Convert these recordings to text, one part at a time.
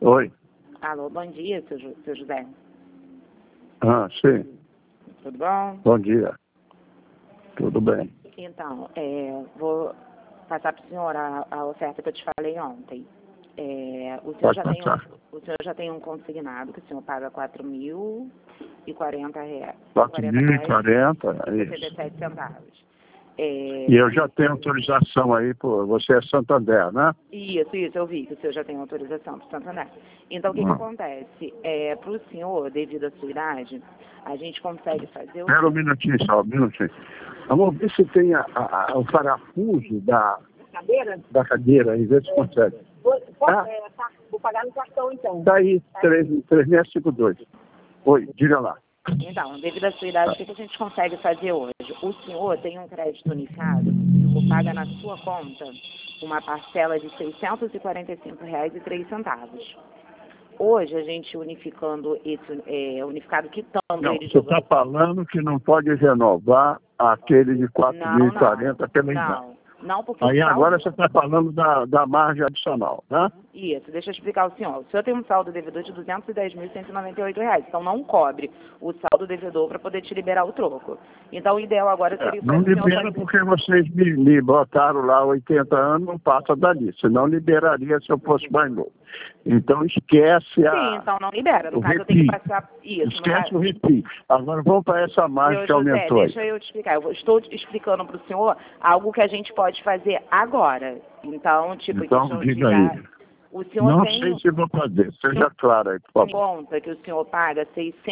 Oi. Alô, bom dia, seu José. Ah, sim. Tudo bom? Bom dia. Tudo bem. Então, vou passar para o senhor a oferta que eu te falei ontem. O senhor Pode passar. o senhor já tem um consignado que o senhor paga R$4.040. R$4.040, e isso. 77 centavos. E eu já tenho autorização aí, você é Santander, né? Isso, eu vi que o senhor já tem autorização para o Santander. Então, o que acontece? Para o senhor, devido à sua idade, a gente consegue fazer... Espera um minutinho só, um minutinho. Vamos ver se tem o parafuso da cadeira aí, ver se consegue. Vou pagar no cartão, então. Daí, 3652. Oi, diga lá. Então, devido à sua idade, o que a gente consegue fazer hoje? O senhor tem um crédito unificado, o senhor paga na sua conta uma parcela de R$645,03. Hoje, a gente unificando esse unificado, quitando Não, ele... você está falando que não pode renovar aquele de 4.040 pela idade. Não, porque aí agora você está falando da margem adicional, né? Isso, deixa eu explicar ao senhor. O senhor tem um saldo devedor de R$210.198, então não cobre o saldo devedor para poder te liberar o troco. Então o ideal agora seria... Não libera porque vocês me botaram lá 80 anos, não passa dali. Senão liberaria se eu fosse mais novo. Então esquece Sim, então não libera. No caso eu tenho que passar... Isso, esquece o repeat. Agora vamos para essa margem que aumentou. Deixa eu te explicar. Eu estou explicando para o senhor algo que a gente pode fazer agora. Então, então diga aí. O senhor não tem... sei se vou fazer. Seja claro aí, por favor. Conta que o senhor paga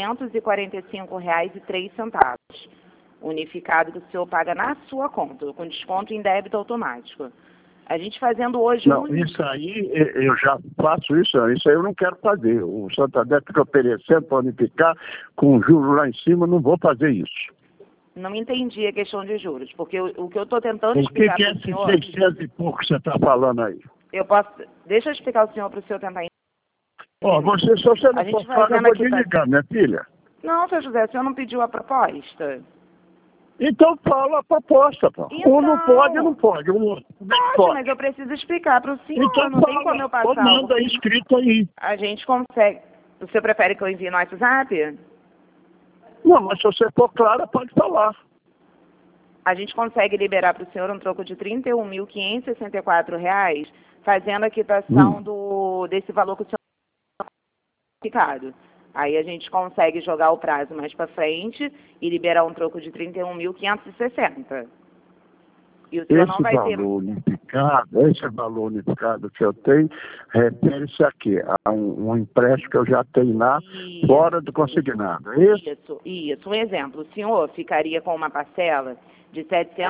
R$645,03. Unificado que o senhor paga na sua conta, com desconto em débito automático. A gente fazendo hoje... Não, isso aí, eu já faço isso aí eu não quero fazer. O Santander fica oferecendo para unificar com juros lá em cima, não vou fazer isso. Não entendi a questão de juros, porque o que eu estou tentando explicar para o senhor... O que é esses 600 e pouco que você está falando aí? Deixa eu explicar ao senhor para o senhor tentar entender. Se você não for claro, eu vou desligar, minha filha. Não, seu José, o senhor não pediu a proposta? Então fala a proposta, pô. Um não pode, não pode. Pode, mas eu preciso explicar para o senhor. Então não tem como eu passar. Manda escrito aí. A gente consegue. O senhor prefere que eu envie no WhatsApp? Não, mas se você for clara, pode falar. A gente consegue liberar para o senhor um troco de R$31.564, fazendo a quitação desse valor que o senhor ficado. Aí a gente consegue jogar o prazo mais para frente e liberar um troco de R$31.560. E o senhor não vai ter... Esse valor unificado que eu tenho refere-se aqui a um empréstimo que eu já tenho lá fora do consignado. É isso? Isso. Um exemplo, o senhor ficaria com uma parcela de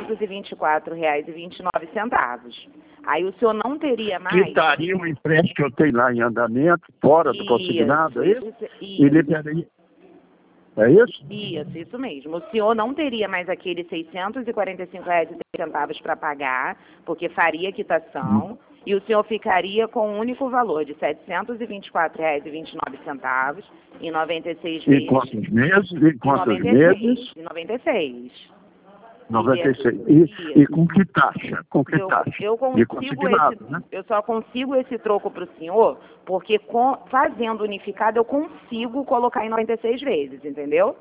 R$724,29. Aí o senhor não teria mais... Quitaria um empréstimo que eu tenho lá em andamento, fora do consignado, é isso? E liberaria... É isso? Isso mesmo. O senhor não teria mais aqueles R$645,03 para pagar, porque faria quitação, e o senhor ficaria com um único valor de R$724,29 em 96 vezes. Em quantos meses? Em 96. 96. E com que taxa? Com que taxa? Eu só consigo esse troco para o senhor porque fazendo unificado eu consigo colocar em 96 vezes, entendeu?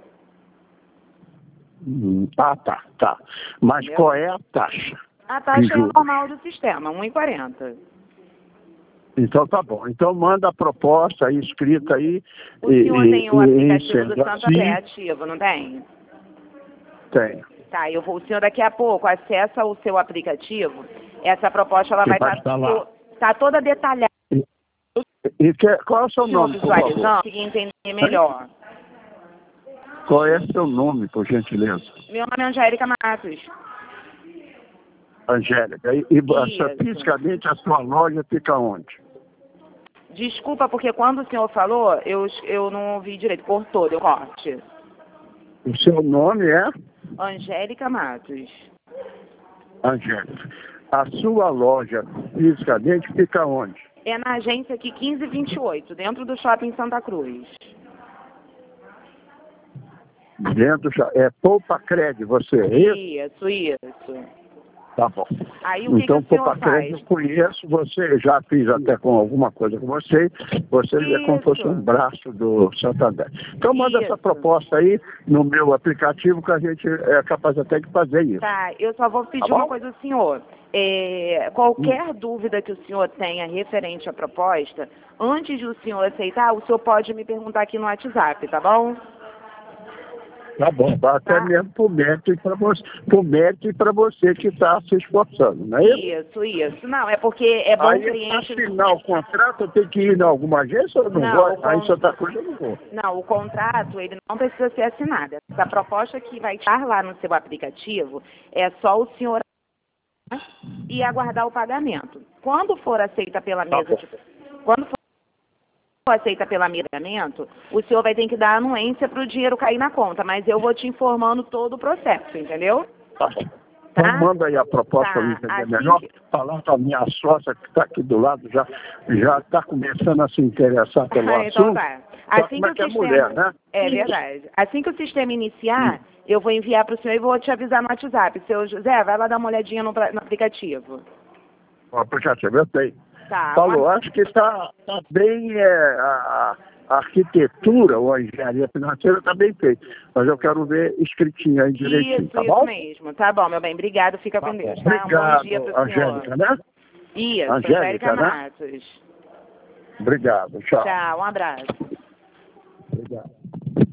Tá. Mas entendeu? Qual é a taxa? A taxa é normal do sistema, 1,40. Então tá bom. Então manda a proposta aí, escrita aí. O senhor tem o aplicativo do Santander ativo, não tem? Tem. Tá, o senhor daqui a pouco acessa o seu aplicativo, essa proposta ela vai estar toda detalhada. Qual é o seu nome, por favor? Conseguir entender melhor. Qual é o seu nome, por gentileza? Meu nome é Angélica Matos. Angélica, e fisicamente a sua loja fica onde? Desculpa, porque quando o senhor falou, eu não ouvi direito, cortou, deu corte. O seu nome é? Angélica Matos. Angélica. A sua loja fisicamente fica onde? É na agência aqui 1528, dentro do Shopping Santa Cruz. Dentro do shopping. É Poupa Cred, você, é isso? Isso. Tá bom. Aí o que Então, que o senhor Poupa-Crédito faz? eu conheço, você já fiz até com alguma coisa com você é como se fosse um braço do Santander. Então manda essa Isso. proposta aí no meu aplicativo que a gente é capaz até de fazer isso. Tá, eu só vou pedir Tá bom? uma coisa ao senhor. Qualquer dúvida que o senhor tenha referente à proposta, antes de o senhor aceitar, o senhor pode me perguntar aqui no WhatsApp, tá bom? Tá bom, até Tá. mesmo por mérito e para você que está se esforçando, não é isso? Isso. Não, é porque é bom Aí, cliente... para assinar o contrato, eu tenho que ir em alguma agência ou não Não, vou? Aí, se outra coisa, eu não vou. Não, o contrato, ele não precisa ser assinado. Essa proposta que vai estar lá no seu aplicativo é só o senhor e aguardar o pagamento. Quando for aceita pela mesa de... Quando for aceita pelo pagamento, o senhor vai ter que dar anuência para o dinheiro cair na conta, mas eu vou te informando todo o processo, entendeu? Tá bom. Tá? Então manda aí a proposta para eu entender assim melhor. Falar com a minha sócia que está aqui do lado, já está começando a se interessar pelo assunto. Então tá. Assim Como que é o que sistema... mulher, né? É verdade. Assim que o sistema iniciar, eu vou enviar para o senhor e vou te avisar no WhatsApp. Seu José, vai lá dar uma olhadinha no aplicativo. O aplicativo eu tenho. Tá. Falou, acho que está bem a arquitetura ou a engenharia financeira está bem feita. Mas eu quero ver escritinho aí direitinho, tá bom? Isso mesmo. Tá bom, meu bem. Obrigado. Fica com Deus, tá? Obrigado, Um bom dia para o senhor. Angélica, né? Isso, Angélica, né? Matos. Obrigado, tchau. Tchau, um abraço. Obrigado.